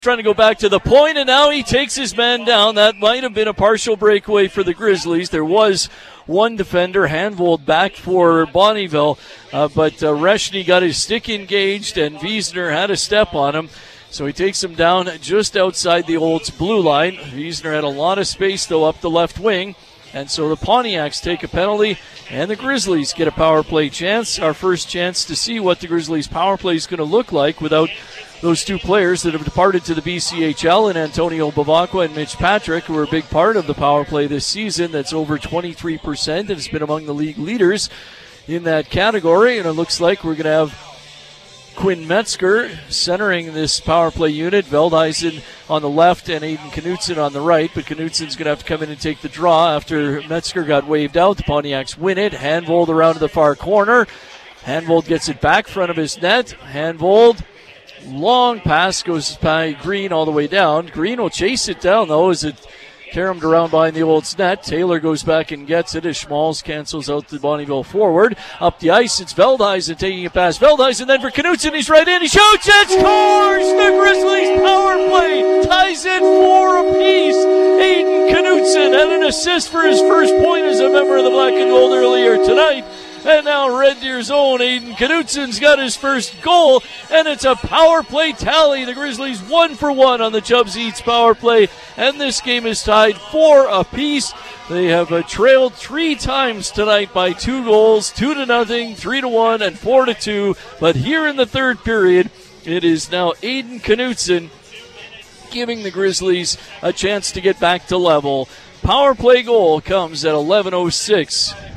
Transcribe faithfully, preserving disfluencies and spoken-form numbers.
trying to go back to the point, and now he takes his man down. That might have been a partial breakaway for the Grizzlies. There was one defender, Handvold, back for Bonnyville, uh, but uh, Reshny got his stick engaged, and Wiesner had a step on him. So he takes him down just outside the Olds blue line. Wiesner had a lot of space, though, up the left wing. And so the Pontiacs take a penalty, and the Grizzlies get a power play chance. Our first chance to see what the Grizzlies' power play is going to look like without those two players that have departed to the B C H L, and Antonio Bavacqua and Mitch Patrick, who are a big part of the power play this season. That's over twenty-three percent and has been among the league leaders in that category. And it looks like we're going to have Quinn Metzger centering this power play unit. Veldhuisen on the left and Aiden Knutson on the right. But Knutsen's going to have to come in and take the draw after Metzger got waved out. The Pontiacs win it. Handvold around to the far corner. Handvold gets it back front of his net. Handvold, long pass, goes by Green all the way down. Green will chase it down, though, as it caromed around behind the Olds net. Taylor goes back and gets it as Schmalz cancels out the Bonnyville forward. Up the ice, it's Veldhuisen taking it past Veldhuisen, then for Knutson, he's right in, he shoots, and scores! The Grizzlies power play ties it four apiece. Aiden Knutson had an assist for his first point as a member of the Black and Gold earlier tonight. And now Red Deer's own Aiden Knutson's got his first goal, and it's a power play tally. The Grizzlies one for one on the Chubbs Eats power play, and this game is tied four apiece. They have uh, trailed three times tonight by two goals, two to nothing, three to one, and four to two. But here in the third period, it is now Aiden Knutson giving the Grizzlies a chance to get back to level. Power play goal comes at eleven oh six.